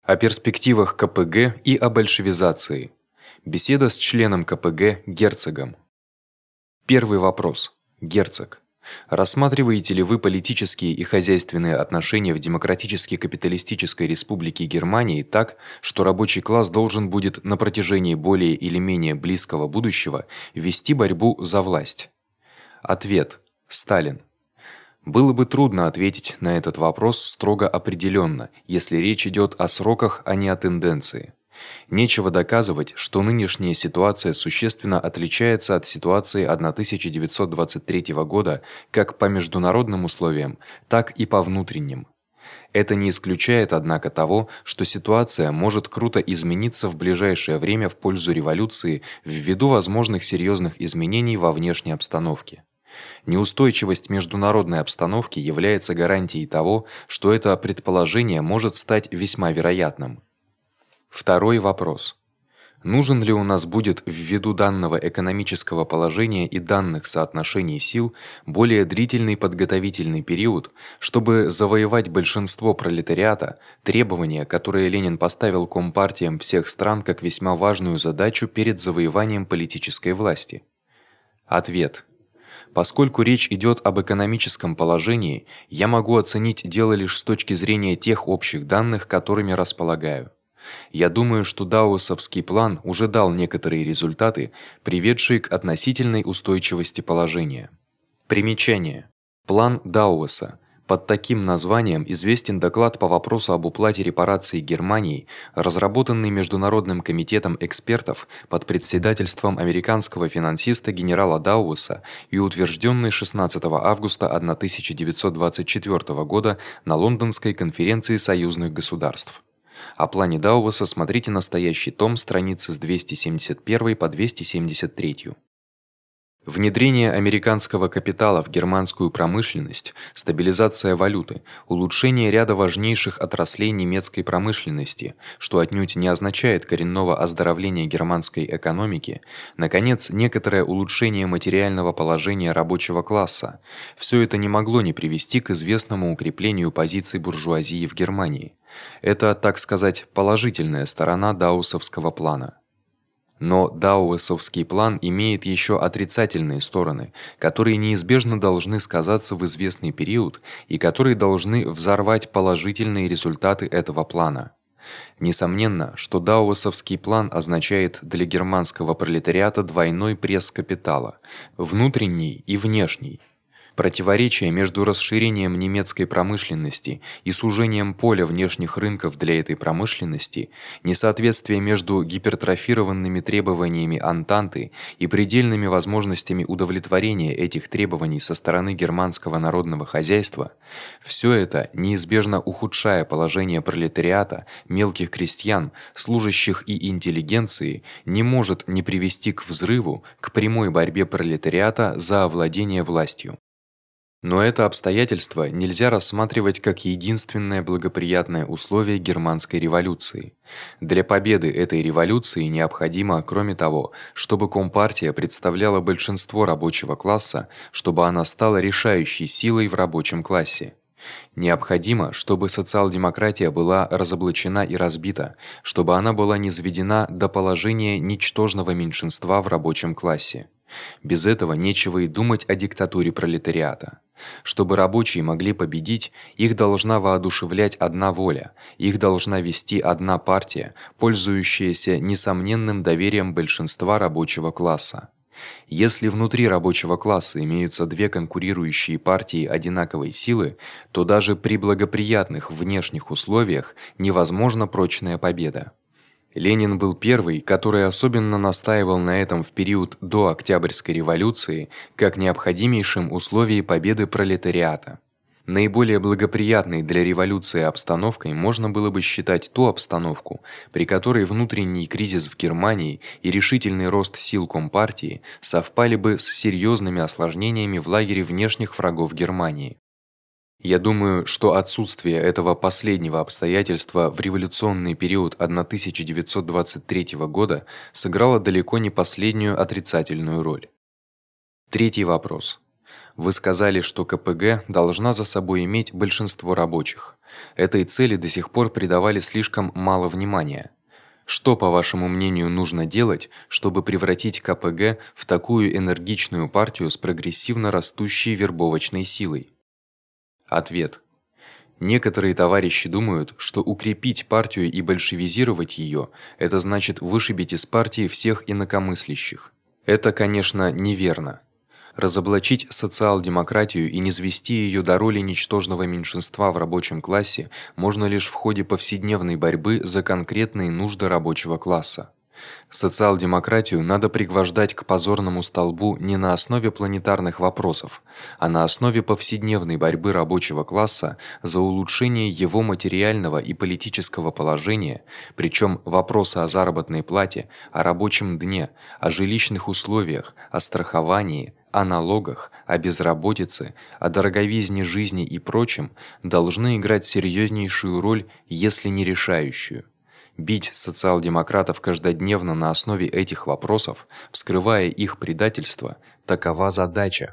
О перспективах КПГ и о большевизации. Беседа с членом КПГ Герцогом. Первый вопрос. Герцог. Рассматриваете ли вы политические и хозяйственные отношения в Демократически-капиталистической Республике Германии так, что рабочий класс должен будет на протяжении более или менее близкого будущего вести борьбу за власть? Ответ. Сталин. Было бы трудно ответить на этот вопрос строго определённо, если речь идёт о сроках, а не о тенденции. Нечего доказывать, что нынешняя ситуация существенно отличается от ситуации 1923 года как по международным условиям, так и по внутренним. Это не исключает, однако, того, что ситуация может круто измениться в ближайшее время в пользу революции ввиду возможных серьёзных изменений во внешней обстановке. Неустойчивость международной обстановки является гарантией того, что это предположение может стать весьма вероятным. Второй вопрос. Нужен ли у нас будет ввиду данного экономического положения и данных соотношений сил более длительный подготовительный период, чтобы завоевать большинство пролетариата, требование, которое Ленин поставил компартиям всех стран как весьма важную задачу перед завоеванием политической власти? Ответ. Поскольку речь идёт об экономическом положении, я могу оценить дело лишь с точки зрения тех общих данных, которыми располагаю. Я думаю, что даусовский план уже дал некоторые результаты, приведшие к относительной устойчивости положения. Примечание. План Дауэса. Под таким названием известен доклад по вопросу об уплате репараций Германии, разработанный Международным комитетом экспертов под председательством американского финансиста генерала Дауэса и утверждённый 16 августа 1924 года на Лондонской конференции союзных государств. О плане Дауэса смотрите настоящий том, страницы с 271 по 273. Внедрение американского капитала в германскую промышленность, стабилизация валюты, улучшение ряда важнейших отраслей немецкой промышленности, что отнюдь не означает коренного оздоровления германской экономики, наконец, некоторое улучшение материального положения рабочего класса. Всё это не могло не привести к известному укреплению позиций буржуазии в Германии. Это, так сказать, положительная сторона даусовского плана. Но даусовский план имеет ещё отрицательные стороны, которые неизбежно должны сказаться в известный период и которые должны взорвать положительные результаты этого плана. Несомненно, что даусовский план означает для германского пролетариата двойной пресс капитала: внутренний и внешний. Противоречие между расширением немецкой промышленности и сужением поля внешних рынков для этой промышленности, несоответствие между гипертрофированными требованиями Антанты и предельными возможностями удовлетворения этих требований со стороны германского народного хозяйства всё это, неизбежно ухудшая положение пролетариата, мелких крестьян, служащих и интеллигенции, не может не привести к взрыву, к прямой борьбе пролетариата за овладение властью. Но это обстоятельство нельзя рассматривать как единственное благоприятное условие германской революции. Для победы этой революции необходимо, кроме того, чтобы компартия представляла большинство рабочего класса, чтобы она стала решающей силой в рабочем классе. Необходимо, чтобы социал-демократия была разоблачена и разбита, чтобы она была низведена до положения ничтожного меньшинства в рабочем классе. Без этого нечего и думать о диктатуре пролетариата. Чтобы рабочие могли победить, их должна воодушевлять одна воля, их должна вести одна партия, пользующаяся несомненным доверием большинства рабочего класса. Если внутри рабочего класса имеются две конкурирующие партии одинаковой силы, то даже при благоприятных внешних условиях невозможна прочная победа. Ленин был первый, который особенно настаивал на этом в период до Октябрьской революции как необходимейшем условии победы пролетариата. Наиболее благоприятной для революции обстановкой можно было бы считать ту обстановку, при которой внутренний кризис в Германии и решительный рост сил компартии совпали бы с серьёзными осложнениями в лагере внешних врагов Германии. Я думаю, что отсутствие этого последнего обстоятельства в революционный период 1923 года сыграло далеко не последнюю отрицательную роль. Третий вопрос. Вы сказали, что КПГ должна за собой иметь большинство рабочих. Этой цели до сих пор придавали слишком мало внимания. Что, по вашему мнению, нужно делать, чтобы превратить КПГ в такую энергичную партию с прогрессивно растущей вербовочной силой? Ответ. Некоторые товарищи думают, что укрепить партию и большевизировать её это значит вышибить из партии всех инакомыслящих. Это, конечно, неверно. Разоблачить социал-демократию и низвести её до роли ничтожного меньшинства в рабочем классе можно лишь в ходе повседневной борьбы за конкретные нужды рабочего класса. Социал-демократию надо пригвождать к позорному столбу не на основе планетарных вопросов, а на основе повседневной борьбы рабочего класса за улучшение его материального и политического положения, причём вопросы о заработной плате, о рабочем дне, о жилищных условиях, о страховании, о налогах, о безработице, о дороговизне жизни и прочем должны играть серьёзнейшую роль, если не решающую. Бить социал-демократов каждодневно на основе этих вопросов, вскрывая их предательство такова задача.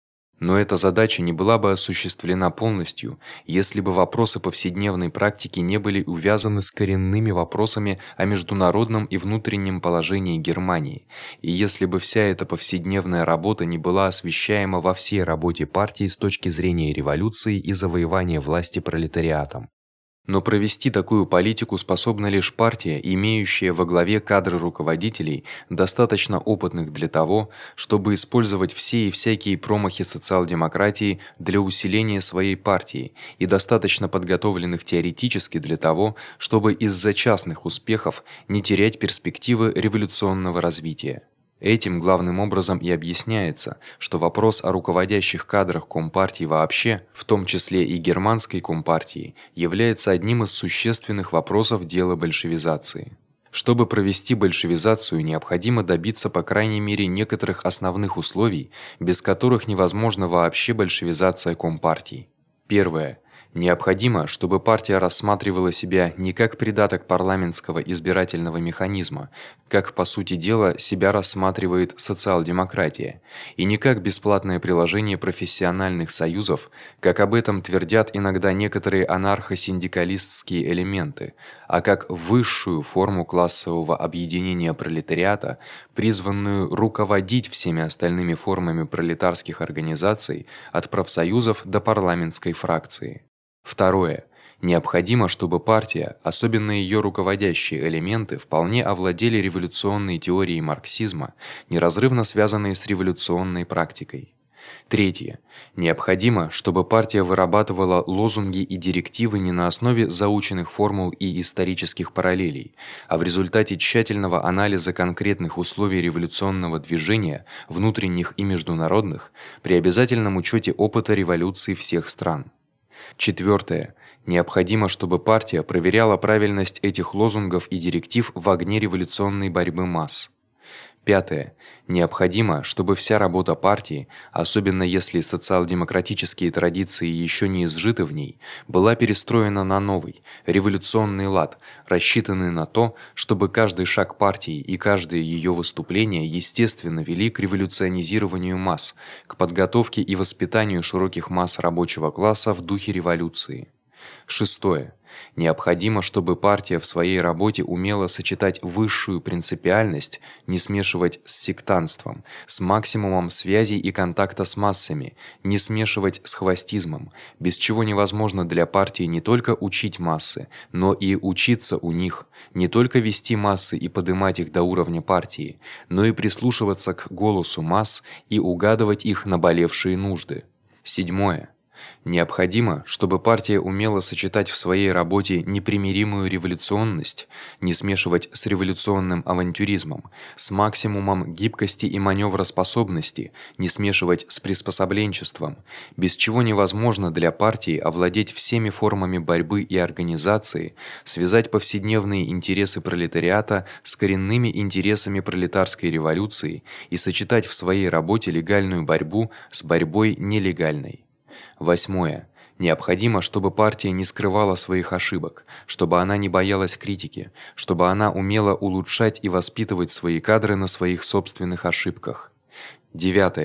Но эта задача не была бы осуществлена полностью, если бы вопросы повседневной практики не были увязаны с коренными вопросами о международном и внутреннем положении Германии, и если бы вся эта повседневная работа не была освещаема во всей работе партии с точки зрения революции и завоевания власти пролетариатом. Но провести такую политику способна лишь партия, имеющая во главе кадры руководителей, достаточно опытных для того, чтобы использовать все и всякие промахи социал-демократии для усиления своей партии, и достаточно подготовленных теоретически для того, чтобы из-за частных успехов не терять перспективы революционного развития. Этим главным образом и объясняется, что вопрос о руководящих кадрах Компартии вообще, в том числе и германской Компартии, является одним из существенных вопросов дела большевизации. Чтобы провести большевизацию, необходимо добиться по крайней мере некоторых основных условий, без которых невозможна вообще большевизация Компартии. Первое. Необходимо, чтобы партия рассматривала себя не как придаток парламентского избирательного механизма, как по сути дела себя рассматривает социал-демократия, и не как бесплатное приложение профессиональных союзов, как об этом твердят иногда некоторые анархо-синдикалистские элементы, а как высшую форму классового объединения пролетариата, призванную руководить всеми остальными формами пролетарских организаций от профсоюзов до парламентской фракции. Второе. Необходимо, чтобы партия, особенно её руководящие элементы, вполне овладели революционной теорией марксизма, неразрывно связанной с революционной практикой. Третье. Необходимо, чтобы партия вырабатывала лозунги и директивы не на основе заученных формул и исторических параллелей, а в результате тщательного анализа конкретных условий революционного движения, внутренних и международных, при обязательном учёте опыта революций всех стран. Четвёртое. Необходимо, чтобы партия проверяла правильность этих лозунгов и директив в огне революционной борьбы масс. Пятое. Необходимо, чтобы вся работа партии, особенно если социал-демократические традиции ещё не изжиты в ней, была перестроена на новый, революционный лад, рассчитанный на то, чтобы каждый шаг партии и каждое её выступление естественно вели к революционизированию масс, к подготовке и воспитанию широких масс рабочего класса в духе революции. Шестое. Необходимо, чтобы партия в своей работе умела сочетать высшую принципиальность, не смешивать с сектантством, с максимумом связи и контакта с массами, не смешивать с хвостизмом, без чего невозможно для партии не только учить массы, но и учиться у них, не только вести массы и поднимать их до уровня партии, но и прислушиваться к голосу масс и угадывать их наболевшие нужды. Седьмое. Необходимо, чтобы партия умела сочетать в своей работе непримиримую революционность, не смешивать с революционным авантюризмом, с максимумом гибкости и манёвроспособности, не смешивать с приспособленчеством, без чего невозможно для партии овладеть всеми формами борьбы и организации, связать повседневные интересы пролетариата с коренными интересами пролетарской революции и сочетать в своей работе легальную борьбу с борьбой нелегальной. Восьмое. Необходимо, чтобы партия не скрывала своих ошибок, чтобы она не боялась критики, чтобы она умела улучшать и воспитывать свои кадры на своих собственных ошибках. Девятое.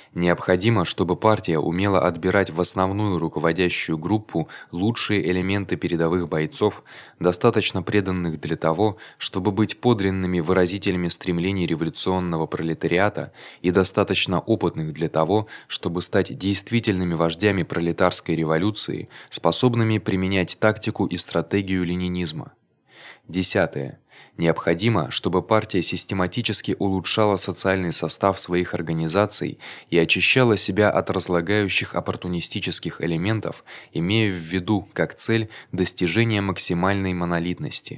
Необходимо, чтобы партия умела отбирать в основную руководящую группу лучшие элементы передовых бойцов, достаточно преданных для того, чтобы быть подлинными выразителями стремлений революционного пролетариата и достаточно опытных для того, чтобы стать действительными вождями пролетарской революции, способными применять тактику и стратегию ленинизма. 10. Необходимо, чтобы партия систематически улучшала социальный состав своих организаций и очищала себя от разлагающих оппортунистических элементов, имея в виду как цель достижение максимальной монолитности.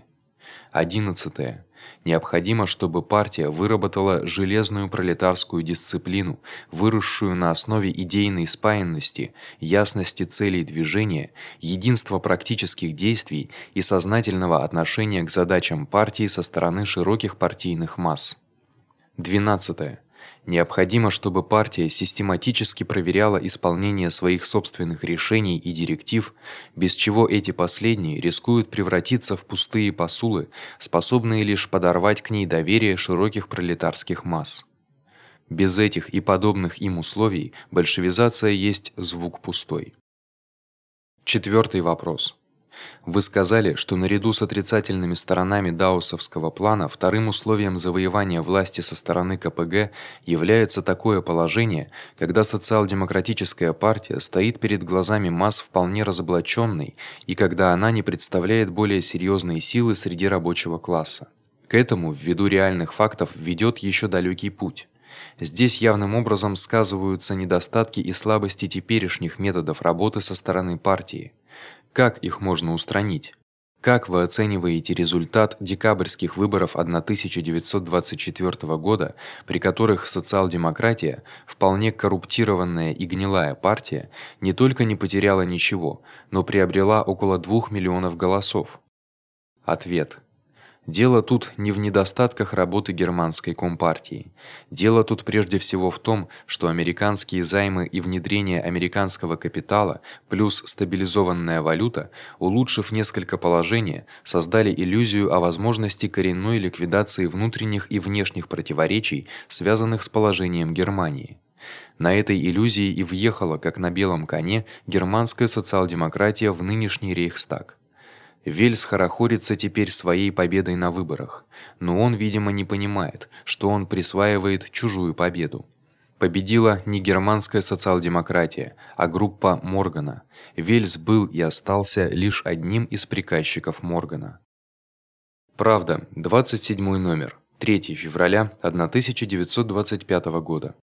11. Необходимо, чтобы партия выработала железную пролетарскую дисциплину, выросшую на основе идейной спаянности, ясности целей движения, единства практических действий и сознательного отношения к задачам партии со стороны широких партийных масс. 12. Необходимо, чтобы партия систематически проверяла исполнение своих собственных решений и директив, без чего эти последние рискуют превратиться в пустые посулы, способные лишь подорвать к ней доверие широких пролетарских масс. Без этих и подобных им условий большевизация есть звук пустой. Четвертый вопрос. Вы сказали, что наряду с отрицательными сторонами даусовского плана вторым условием завоевания власти со стороны КПГ является такое положение, когда социал-демократическая партия стоит перед глазами масс вполне разоблачённой и когда она не представляет более серьёзной силы среди рабочего класса. К этому ввиду реальных фактов ведёт ещё далёкий путь. Здесь явным образом сказываются недостатки и слабости теперешних методов работы со стороны партии. Как их можно устранить? Как вы оцениваете результат декабрьских выборов 1924 года, при которых социал-демократия, вполне коррумпированная и гнилая партия, не только не потеряла ничего, но приобрела около 2 миллионов голосов? Ответ. Дело тут не в недостатках работы германской компартии. Дело тут прежде всего в том, что американские займы и внедрение американского капитала плюс стабилизованная валюта, улучшив несколько положение, создали иллюзию о возможности коренной ликвидации внутренних и внешних противоречий, связанных с положением Германии. На этой иллюзии и въехала, как на белом коне, германская социал-демократия в нынешний Рейхстаг. Вельс хорохорится теперь своей победой на выборах, но он, видимо, не понимает, что он присваивает чужую победу. Победила не германская социал-демократия, а группа Моргана. Вельс был и остался лишь одним из приказчиков Моргана. Правда, 27 номер, 3 февраля 1925 года.